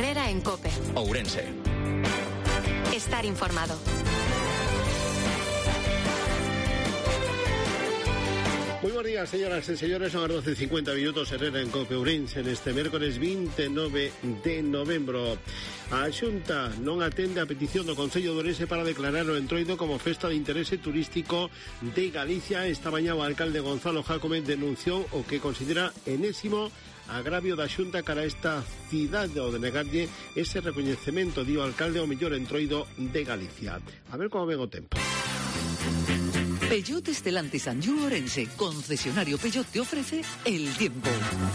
Herrera en COPE. Ourense. Estar informado. Muy buenos días, señoras y señores. Son las 12:50 Herrera en COPE Ourense en este miércoles 29 de novembro. A Xunta non atende a petición do Concello de Ourense para declarar o Entroido como festa de interese turístico de Galicia. Esta mañá o alcalde Gonzalo Jácome denunciou o que considera enésimo agravio da Xunta cara a esta cidade ao denegarlle ese recoñecemento, dio o alcalde, ao mellor Entroido de Galicia. A ver como ven o tempo. Peugeot Stellantis Anjou Ourense, concesionario Peugeot, te ofrece el tiempo.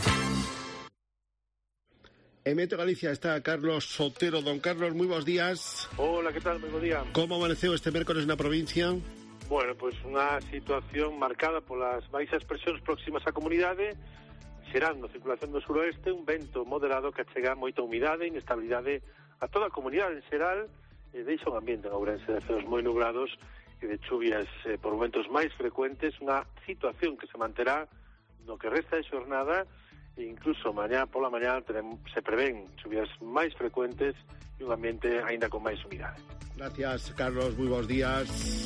En Meteo Galicia está Carlos Sotero. Don Carlos, moi bons días. Hola, que tal? Moi bo día. Como amaneceu este mércores na provincia? Bueno, pois unha situación marcada polas baixas presións próximas á comunidade, xerando circulación do suroeste, un vento moderado que achega moita humidade e inestabilidade a toda a comunidade en xeral, e deixa un ambiente en Ourense de ceos moi nubrados e de chuvias por momentos máis frecuentes, unha situación que se manterá no que resta de xornada. E incluso mañá pola mañá se prevén chuvias máis frecuentes e un ambiente aínda con máis humidade. Gracias, Carlos, moi bons días.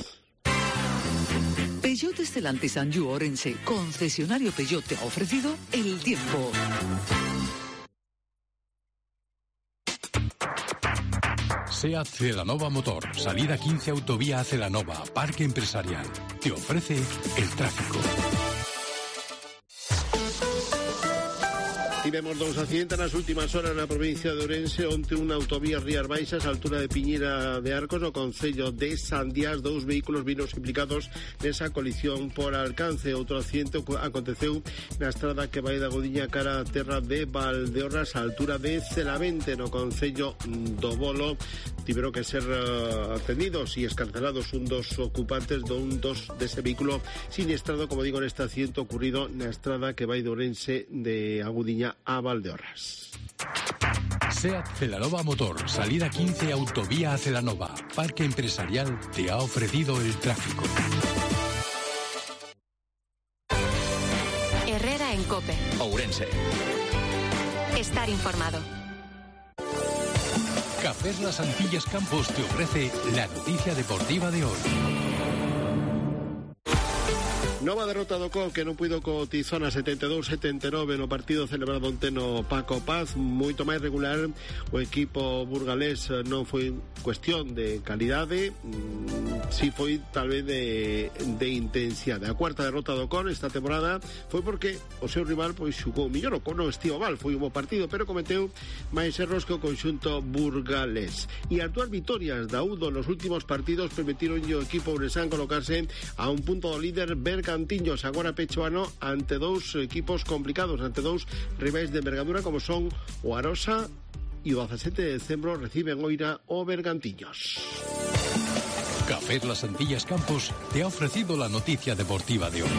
Peugeot Stellantis Anjou Ourense, concesionario Peugeot, te ha ofrecido el tiempo. SEAT Celanova Motor, salida 15 autovía a Celanova, parque empresarial. Te ofrece el tráfico. Tivemos dous accidentes nas últimas horas na provincia de Ourense. Onte unha autovía Rías Baixas, a altura de Piñera de Arcos, no concello de Sandiás. Dous vehículos vinos implicados nesa colisión por alcance. Outro accidente aconteceu na estrada que vai da Godiña cara a terra de Valdeorras, a altura de Celavente, no concello do Bolo. Tiveron que ser atendidos e escarcelados un dos ocupantes dese vehículo siniestrado, como digo, neste accidente ocurrido na estrada que vai de Ourense de Agudiña a Valdeorras. SEAT Celanova Motor, salida 15 autovía a Celanova, parque empresarial, te ha ofrecido el tráfico. Herrera en COPE. Ourense. Estar informado. Cafés Las Antillas Campos te ofrece la noticia deportiva de hoy. Nova derrota do COP, que non puido co Tizona 72-79 no partido celebrado onte no Paco Paz. Moito máis regular o equipo burgalés. Non foi cuestión de calidade, si foi tal vez de intensidade. A cuarta derrota do COP esta temporada foi porque o seu rival pois xugou millor. O COP non estivo mal, foi un bo partido, pero cometeu máis erros que o conxunto burgalés. E as dúas vitorias da UDO nos últimos partidos permitiron o equipo ouresán colocarse a un punto do líder Bergantiños, agora pechoano, ante dous equipos complicados, ante dous rivais de envergadura como son o Arosa e o 17 de decembro reciben oira o Bergantiños. Cafés Las Antillas Campos te ha ofrecido la noticia deportiva de hoy.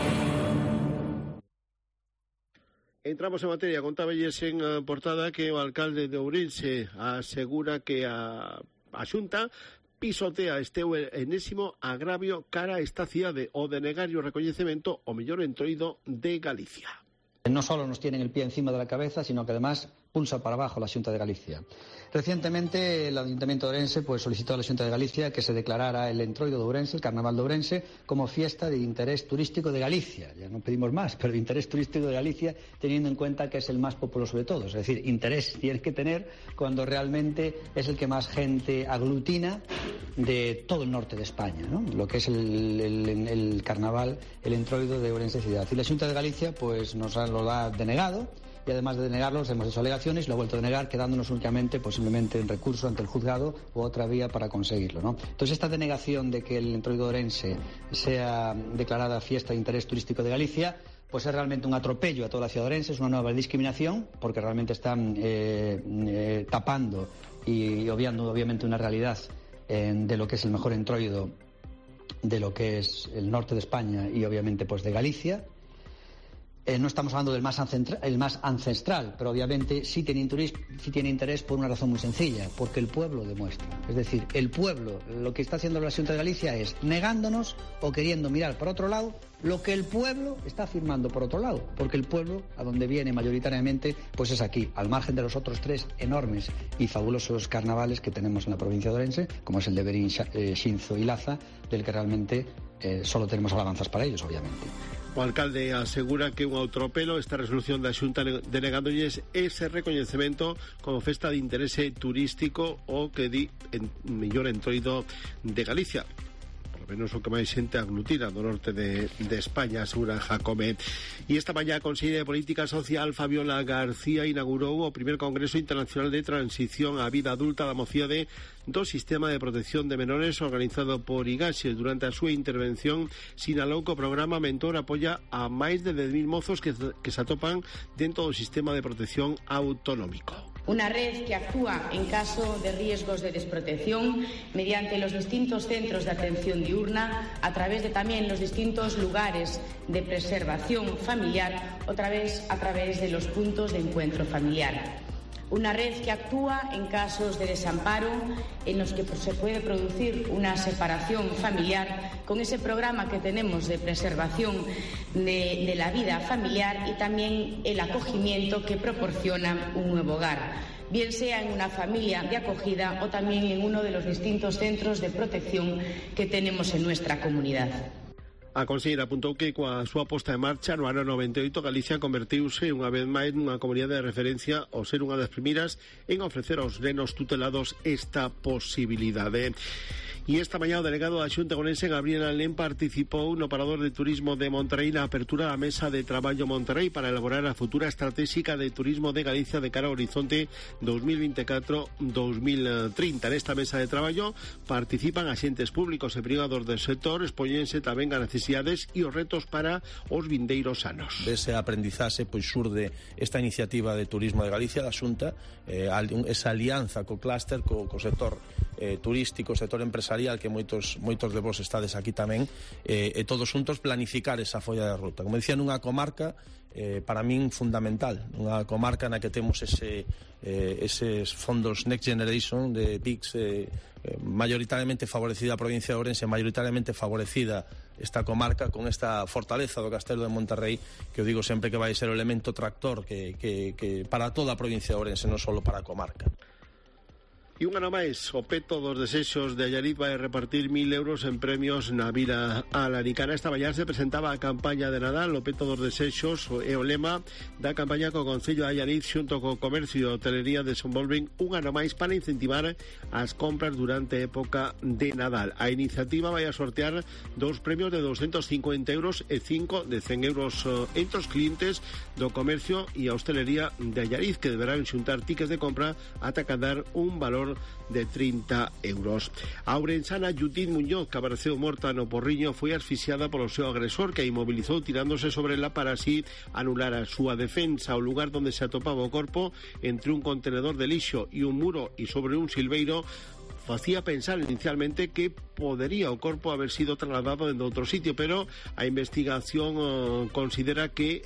Entramos en materia. Contábelles en portada que o alcalde de Ourense asegura que a Xunta pisotea este enésimo agravio cara a esta cidade o denegar o recoñecemento o mellor Entroido de Galicia. No solo nos tienen el pie encima de la cabeza, sino que además pulsa para abajo la Xunta de Galicia. Recientemente el Ayuntamiento de Ourense solicitó a la Xunta de Galicia que se declarara el Entroido de Ourense, el Carnaval de Ourense, como fiesta de interés turístico de Galicia. Ya no pedimos más, pero de interés turístico de Galicia, teniendo en cuenta que es el más populoso de todos. Es decir, interés tienes que tener cuando realmente es el que más gente aglutina de todo el norte de España, ¿no? Lo que es el Carnaval, el Entroido de Ourense ciudad. Y la Xunta de Galicia pues nos lo ha denegado. Y además de denegarlos hemos hecho alegaciones y lo ha vuelto a denegar, quedándonos únicamente posiblemente en recurso ante el juzgado u otra vía para conseguirlo, ¿no? Entonces esta denegación de que el Entroido de Ourense sea declarada fiesta de interés turístico de Galicia pues es realmente un atropello a toda la ciudad de Ourense, es una nueva discriminación porque realmente están tapando y obviando obviamente una realidad de lo que es el mejor entroido de lo que es el norte de España y obviamente pues de Galicia. No estamos hablando del más ancestral, pero obviamente sí tiene interés por una razón muy sencilla, porque el pueblo demuestra. Es decir, el pueblo, lo que está haciendo la Xunta de Galicia es negándonos o queriendo mirar para otro lado lo que el pueblo está firmando por otro lado, porque el pueblo a donde viene mayoritariamente pues es aquí, al margen de los otros 3 enormes y fabulosos carnavales que tenemos en la provincia de Ourense, como es el de Berín, Xinzo y Laza, del que realmente solo tenemos alabanzas para ellos, obviamente. O alcalde asegura que un outropelo esta resolución da Xunta denegándolles ese recoñecemento como festa de interese turístico o que di en mellor entroido de Galicia. Menos o que máis xente aglutina do norte de España, asegura Jacome. E esta mañá a Conselleira de Política Social, Fabiola García, inaugurou o primer Congreso Internacional de Transición á Vida Adulta da mocidade do Sistema de Protección de Menores organizado por Igaxe. Durante a súa intervención sinalou que o programa Mentor apoia a máis de 10.000 mozos que se atopan dentro do sistema de protección autonómico. Una red que actúa en caso de riesgos de desprotección mediante los distintos centros de atención diurna, a través de también los distintos lugares de preservación familiar, a través de los puntos de encuentro familiar. Una red que actúa en casos de desamparo en los que se puede producir una separación familiar con ese programa que tenemos de preservación de la vida familiar y también el acogimiento que proporciona un nuevo hogar, bien sea en una familia de acogida o también en uno de los distintos centros de protección que tenemos en nuestra comunidad. A conselleira apuntou que coa súa posta en marcha no ano 98 Galicia convertiuse unha vez máis nunha comunidade de referencia ao ser unha das primeiras en ofrecer aos nenos tutelados esta posibilidade. E esta mañá o delegado da Xunta Orense, Gabriel Alén, participou no Parador de Turismo de Monterrey na apertura da Mesa de Traballo Monterrey para elaborar a futura estratégica de turismo de Galicia de cara ao horizonte 2024-2030. Nesta mesa de traballo participan axentes públicos e privados del sector, expóñense tamén as necesidades e os retos para os vindeiros anos. Ese aprendizaxe pois surde esta iniciativa de turismo de Galicia da Xunta, esa alianza co clúster, co sector turístico, sector empresarial, que moitos de vos estades aquí tamén, e todos xuntos planificar esa folla de ruta. Como dicía, nunha comarca para min fundamental, unha comarca na que temos eses fondos Next Generation de PICS, mayoritariamente favorecida a provincia de Ourense, mayoritariamente favorecida esta comarca con esta fortaleza do Castelo de Monterrey, que eu digo sempre que vai ser o elemento tractor que para toda a provincia de Ourense, non só para a comarca. E un ano máis, o peto dos desexos de Allariz vai repartir 1.000 euros en premios na Vila Alaricana. Esta mañá se presentaba a campaña de Nadal, o peto dos desexos e o lema da campaña co Concello de Allariz xunto co Comercio e Hotelería desenvolven un ano máis para incentivar as compras durante a época de Nadal. A iniciativa vai a sortear 2 premios de 250 euros e 5 de 100 euros entre os clientes do Comercio e a Hostelería de Allariz, que deberán xuntar tickets de compra ata cadar un valor de 30 euros. A ourensana Judith Muñoz, que apareceu morta no Porriño, foi asfixiada polo seu agresor, que a inmobilizou tirándose sobre ela para así anular a súa defensa. O lugar onde se atopaba o corpo, entre un contenedor de lixo e un muro e sobre un silveiro, facía pensar inicialmente que podería o corpo haber sido trasladado en outro sitio, pero a investigación considera que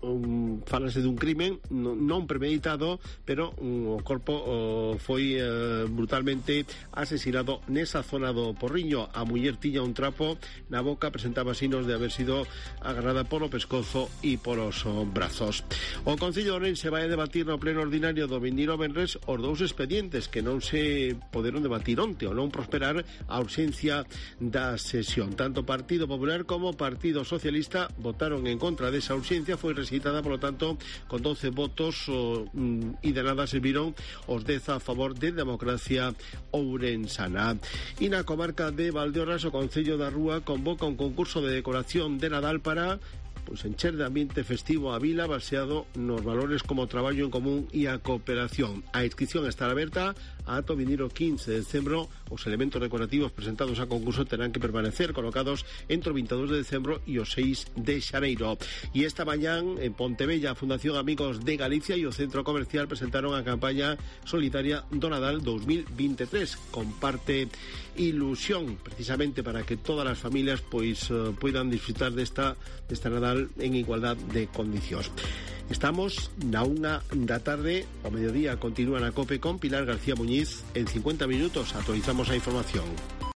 falase dun crimen non premeditado, pero o corpo foi brutalmente asesinado nesa zona do Porriño. A muller tiña un trapo na boca, presentaba signos de haber sido agarrada polo pescozo e polos brazos. O Concello de Ourense vai debatir no pleno ordinario do vindeiro venres os 2 expedientes que non se poderon debatir onte, ou non prosperar a urxencia da sesión. Tanto Partido Popular como Partido Socialista votaron en contra desa urxencia. Foi recitada, por lo tanto, con 12 votos e de nada serviron os 10 a favor de Democracia Ourensana. E na comarca de Valdeorras, o Concello da Rúa convoca un concurso de decoración de Nadal para encher de ambiente festivo a vila baseado nos valores como traballo en común e a cooperación. A inscripción estará aberta ata o vindeiro 15 de decembro. Os elementos decorativos presentados a concurso terán que permanecer colocados entre o 22 de decembro e o 6 de xaneiro. E esta mañán en Pontevella, a Fundación Amigos de Galicia e o Centro Comercial presentaron a campaña solidaria do Nadal 2023. Comparte ilusión, precisamente para que todas as familias puedan disfrutar desta Nadal en igualdad de condicións. Estamos na 1 da tarde, ao mediodía continúa na COPE con Pilar García Muñiz. En 50 minutos actualizamos a información.